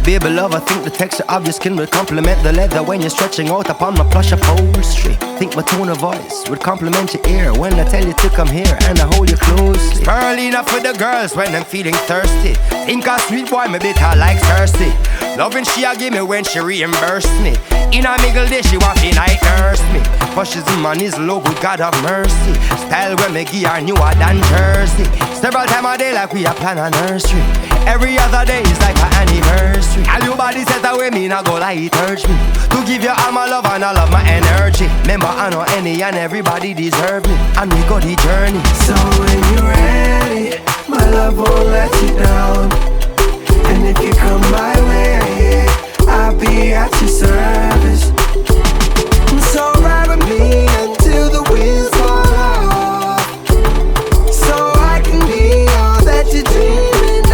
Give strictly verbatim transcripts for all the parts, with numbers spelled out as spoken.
Baby love, I think the texture of your skin will complement the leather when you're stretching out upon my plush upholstery. Think my tone of voice would compliment your ear when I tell you to come here and I hold you closely. Spirulina for the girls when I'm feeling thirsty. Think a sweet boy, me bitter like thirsty. Loving she a give me when she reimburse me. In a middle day she want me night nurse me. Pushes in my knees, low good God of mercy. Style when me give her newer than Jersey. Several time a day like we a plan a nursery. Every other day is like an anniversary. All your body set away me, now go like it urge me to give you all my love and all of my energy. Remember I know any and everybody deserve me, and we go the journey. So when you're ready, my love won't let you down. And if you come my way, I'll be at your service. So ride with me until the wheels fall off, so I can be all that you're dreaming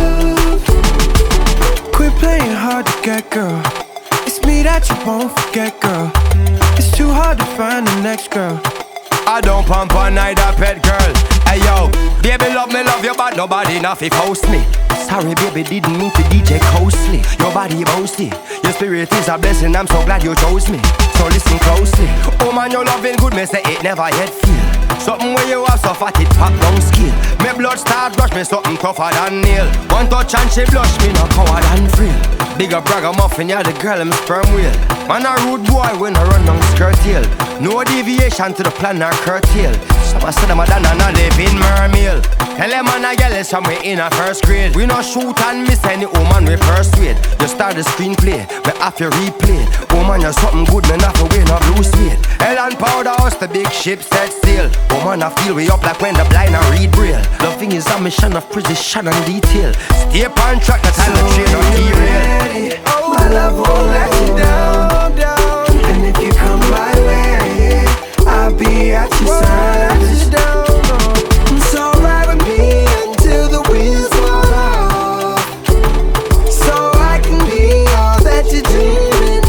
of. Quit playing hard to get, girl. It's me that you won't forget, girl. It's too hard to find the next girl. I don't pump on neither pet girl. Hey yo, baby love me love you, but nobody nothing post me. Sorry baby, didn't mean to D J costly. Your body boasty, your spirit is a blessing. I'm so glad you chose me, so listen closely. Oh man, your loving good, me say it never yet feel. Something where you have so fat it pop down scale. Me blood start rush me something tougher than nail. One touch and she blush me no coward and frail. Bigger bragger muffin, yeah the girl I'm sperm wheel. Man a rude boy when I run down skirt tail. No deviation to the plan or curtail. Some a say them a done and a live in mermail. Tell them man a girl is from we in a first grade. We no shoot and miss any woman we persuade. You start the screenplay, me have you replay. Woman you something good, me not to win a blue suede. Hell and powder house, the big ship set sail. Woman I feel we up like when the blind a read braille. Loving is a mission of precision and detail. Stay on track, the time the train on derail. My love won't let you down, down. And if you come my way, I'll be at your service. So ride with me until the wheels fall off, so I can be all that you're dreaming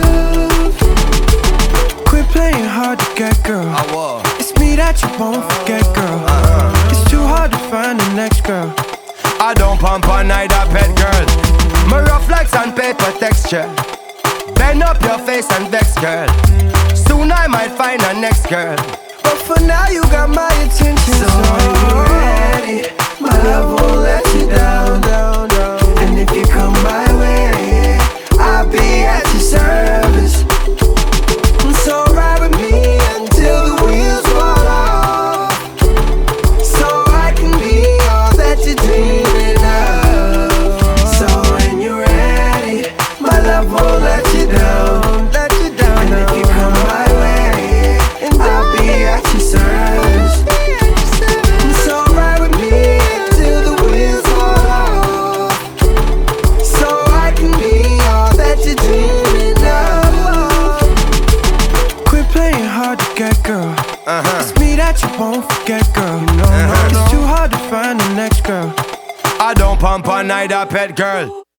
of. Quit playing hard to get, girl. It's me that you won't forget, girl. uh-huh. It's too hard to find the next girl. I don't pump on neither pet girl. My rough like sandpaper texture. Bend up your face and vex, girl. Soon I might find a next girl, but for now you got my attention. So when you're ready, my love won't let you down, down, down. And if you come my way, I'll be at your service. So ride with me until the wheels fall off, so I can be all that you're dreaming of. So when you're ready, my love won't let you down, let you down. And if you come my way, I'll be at your service. So ride with me until the wheels fall off, so I can be all that you're dreaming of. Quit playing hard to get, girl. uh-huh. It's me that you won't forget, girl. You know, uh-huh. It's too hard to find the next girl. I don't pump on neither pet girl.